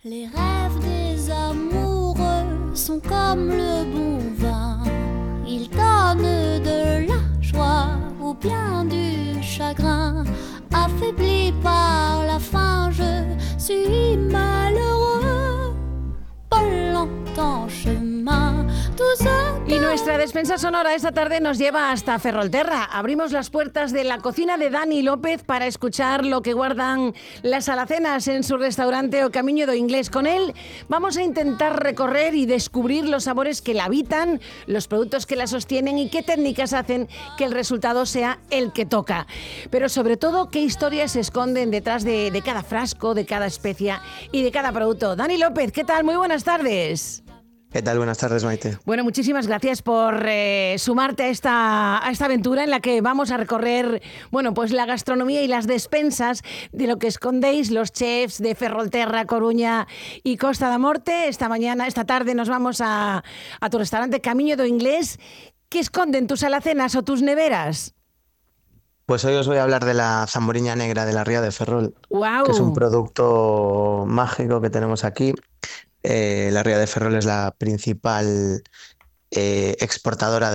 Les rêves des amoureux sont comme le bon vin. Ils donnent de la joie ou bien du chagrin. Affaibli par la faim, je suis malheureux. Pas longtemps chemin, tout ça. Y nuestra despensa sonora esta tarde nos lleva hasta Ferrolterra. Abrimos las puertas de la cocina de Dani López para escuchar lo que guardan las alacenas en su restaurante O Camiño do Inglés. Con él vamos a intentar recorrer y descubrir los sabores que la habitan, los productos que la sostienen y qué técnicas hacen que el resultado sea el que toca. Pero sobre todo, qué historias se esconden detrás de cada frasco, de cada especia y de cada producto. Dani López, ¿qué tal? Muy buenas tardes. ¿Qué tal? Buenas tardes, Maite. Bueno, muchísimas gracias por sumarte a esta aventura en la que vamos a recorrer, bueno, pues la gastronomía y las despensas de lo que escondéis los chefs de Ferrolterra, Coruña y Costa da Morte. Esta tarde nos vamos a tu restaurante Camiño do Inglés. ¿Qué esconden tus alacenas o tus neveras? Pues hoy os voy a hablar de la zamboriña negra de la Ría de Ferrol, ¡Guau! que es un producto mágico que tenemos aquí. La Ría de Ferrol es la principal exportadora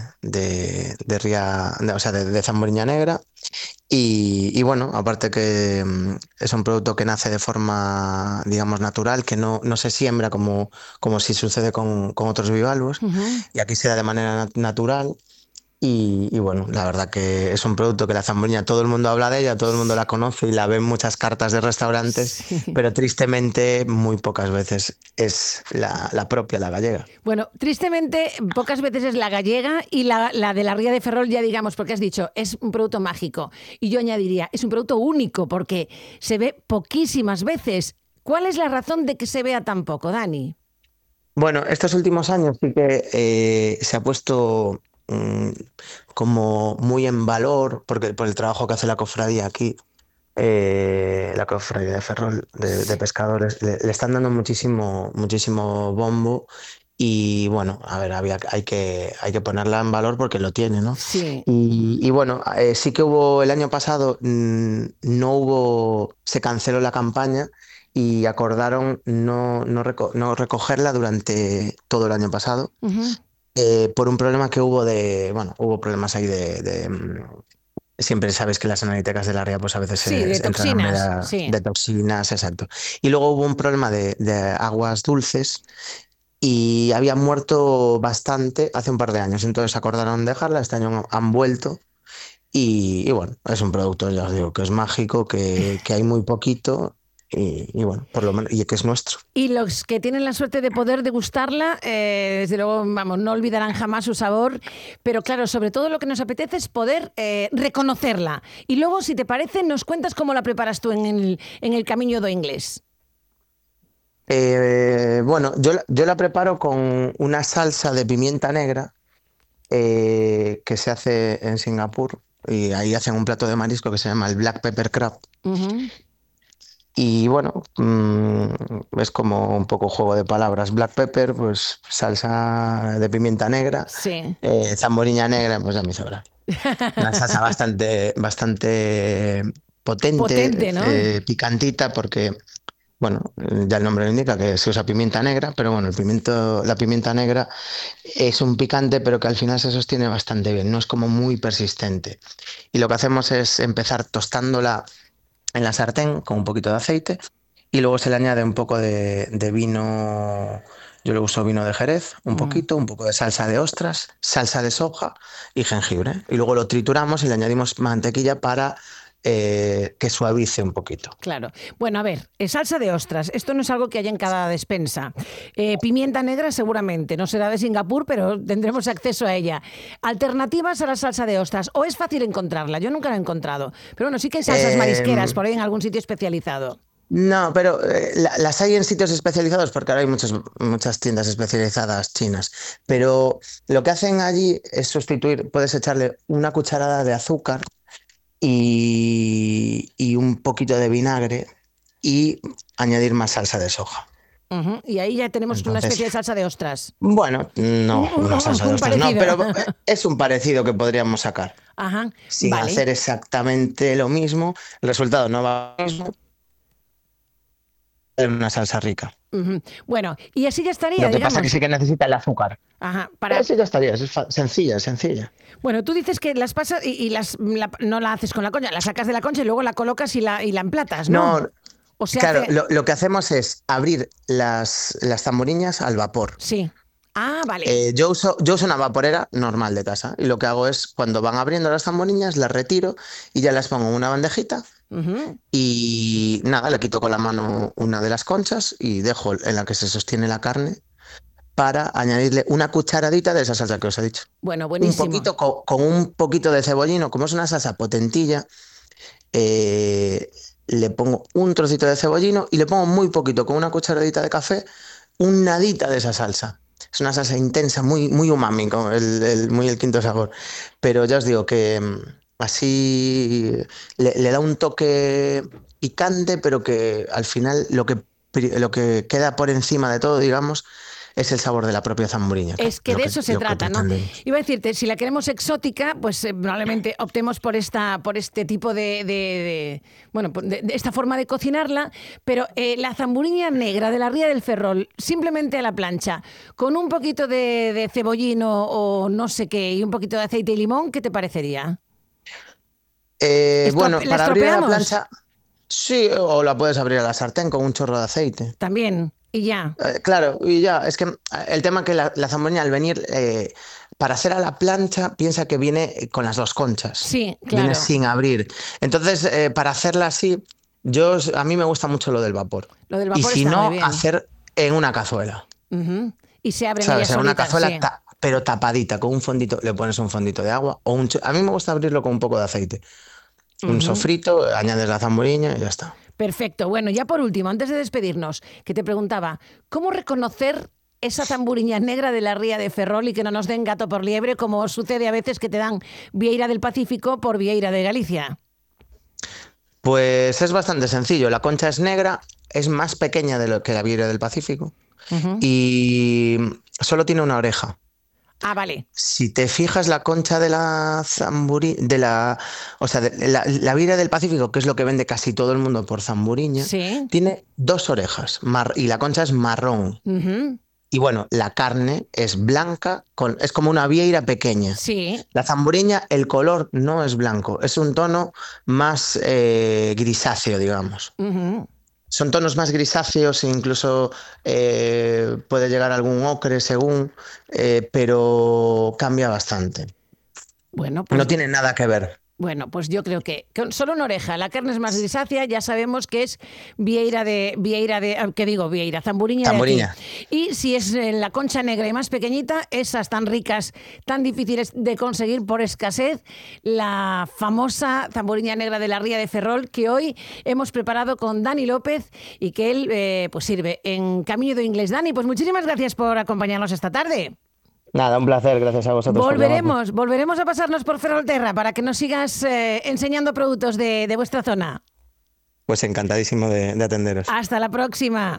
de zamboriña negra y bueno, aparte que es un producto que nace de forma, digamos, natural, que no se siembra como si sucede con otros bivalvos, y aquí se da de manera natural. Y bueno, la verdad que es un producto que la zamboriña, todo el mundo habla de ella, todo el mundo la conoce y la ve en muchas cartas de restaurantes, Sí. pero tristemente muy pocas veces es la propia, la gallega. Bueno, tristemente pocas veces es la gallega y la de la Ría de Ferrol, ya digamos, porque has dicho, es un producto mágico. Y yo añadiría, es un producto único porque se ve poquísimas veces. ¿Cuál es la razón de que se vea tan poco, Dani? Bueno, estos últimos años sí que se ha puesto como muy en valor, porque por el trabajo que hace la cofradía aquí, la cofradía de Ferrol, de pescadores, le están dando muchísimo bombo. Y bueno, a ver, hay que ponerla en valor porque lo tiene, ¿no? Sí. Y bueno, sí que hubo el año pasado, se canceló la campaña y acordaron no recogerla durante todo el año pasado. Uh-huh. Por un problema que hubo problemas ahí siempre sabes que las analíticas de la ría pues a veces Sí, de entran toxinas, sí. de toxinas, exacto. Y luego hubo un problema de aguas dulces y había muerto bastante hace un par de años, entonces acordaron dejarla, este año han vuelto y bueno, es un producto, ya os digo, que es mágico, que hay muy poquito. Y bueno, por lo menos, y que es nuestro. Y los que tienen la suerte de poder degustarla, desde luego, vamos, no olvidarán jamás su sabor, pero claro, sobre todo lo que nos apetece es poder reconocerla. Y luego, si te parece, nos cuentas cómo la preparas tú en el Camiño do Inglés. Bueno, yo la preparo con una salsa de pimienta negra que se hace en Singapur, y ahí hacen un plato de marisco que se llama el Black Pepper Crab. Uh-huh. Y bueno, es como un poco juego de palabras. Black pepper, pues salsa de pimienta negra. Sí. Zamboriña negra, pues ya me sobra. Una salsa bastante potente, Potente, ¿no? picantita, porque, bueno, ya el nombre lo indica que se usa pimienta negra, pero bueno, la pimienta negra es un picante, pero que al final se sostiene bastante bien, no es como muy persistente. Y lo que hacemos es empezar tostándola en la sartén con un poquito de aceite y luego se le añade un poco de vino. Yo le uso vino de Jerez, un poco de salsa de ostras, salsa de soja y jengibre. Y luego lo trituramos y le añadimos mantequilla para que suavice un poquito. Claro. Bueno, a ver, salsa de ostras. Esto no es algo que haya en cada despensa. Pimienta negra seguramente. No será de Singapur, pero tendremos acceso a ella. Alternativas a la salsa de ostras. ¿O es fácil encontrarla? Yo nunca la he encontrado. Pero bueno, sí que hay salsas marisqueras por ahí en algún sitio especializado. No, pero las hay en sitios especializados porque ahora hay muchas tiendas especializadas chinas. Pero lo que hacen allí es sustituir, puedes echarle una cucharada de azúcar y un poquito de vinagre y añadir más salsa de soja. Uh-huh. Y ahí ya tenemos una Entonces, especie de salsa de ostras. Bueno, no salsa de ostras, no, pero es un parecido que podríamos sacar. Ajá, Sin vale. hacer exactamente lo mismo, el resultado no va a ser lo mismo. una salsa rica. Bueno, y así ya estaría, Lo que digamos. pasa es que sí que necesita el azúcar. Ajá, Eso ya estaría, es sencilla. Bueno, tú dices que las pasas y no la haces con la concha, la sacas de la concha y luego la colocas y la emplatas, ¿no? No, O se claro, hace... lo que hacemos es abrir las zamburiñas al vapor. Sí. Ah, vale. Yo uso una vaporera normal de casa y lo que hago es cuando van abriendo las zamburiñas las retiro y ya las pongo en una bandejita y nada, le quito con la mano una de las conchas y dejo en la que se sostiene la carne para añadirle una cucharadita de esa salsa que os he dicho. Bueno, Un buenísimo. poquito con un poquito de cebollino, como es una salsa potentilla, le pongo un trocito de cebollino y le pongo muy poquito, con una cucharadita de café, un nadita de esa salsa. Es una salsa intensa, muy, muy umami, muy el quinto sabor. Pero ya os digo que así le da un toque picante, pero que al final lo que queda por encima de todo, digamos, es el sabor de la propia zamburiña. Es que de eso se trata, ¿no? Iba a decirte, si la queremos exótica, pues probablemente optemos por este tipo de esta forma de cocinarla, pero la zamburiña negra de la Ría del Ferrol, simplemente a la plancha, con un poquito de cebollino o no sé qué, y un poquito de aceite y limón, ¿qué te parecería? Bueno, para abrir a la estropeamos? plancha, sí, o la puedes abrir a la sartén con un chorro de aceite. También, y ya. Claro, y ya, es que el tema que la zamburiña al venir, para hacer a la plancha, piensa que viene con las dos conchas. Sí, claro. Viene sin abrir. Entonces, para hacerla así, a mí me gusta mucho lo del vapor. Lo del vapor y si está no, muy bien. hacer en una cazuela. Y se abren ¿Sabes? ellas En una solitas, cazuela, sí. pero tapadita, con un fondito, le pones un fondito de agua. A mí me gusta abrirlo con un poco de aceite. Un sofrito, añades la zamburiña y ya está. Perfecto. Bueno, ya por último, antes de despedirnos, que te preguntaba, ¿cómo reconocer esa zamburiña negra de la Ría de Ferrol y que no nos den gato por liebre, como sucede a veces que te dan vieira del Pacífico por vieira de Galicia? Pues es bastante sencillo. La concha es negra, es más pequeña de lo que la vieira del Pacífico y solo tiene una oreja. Ah, vale. Si te fijas, la concha de la la vieira del Pacífico, que es lo que vende casi todo el mundo por zamburiña, Sí. tiene dos orejas y la concha es marrón. Y bueno, la carne es blanca, es como una vieira pequeña. Sí. La zamburiña, el color no es blanco, es un tono más grisáceo, digamos. Son tonos más grisáceos e incluso puede llegar a algún ocre según, pero cambia bastante. Bueno, pues no tiene nada que ver. Bueno, pues yo creo que con solo una oreja, la carne es más grisácea, ya sabemos que es vieira, zamburiña de aquí. Y si es la concha negra y más pequeñita, esas tan ricas, tan difíciles de conseguir por escasez, la famosa zamburiña negra de la Ría de Ferrol, que hoy hemos preparado con Dani López y que él pues sirve en Camiño do Inglés. Dani, pues muchísimas gracias por acompañarnos esta tarde. Nada, un placer, gracias a vosotros. Volveremos a pasarnos por Ferrolterra para que nos sigas enseñando productos de vuestra zona. Pues encantadísimo de atenderos. Hasta la próxima.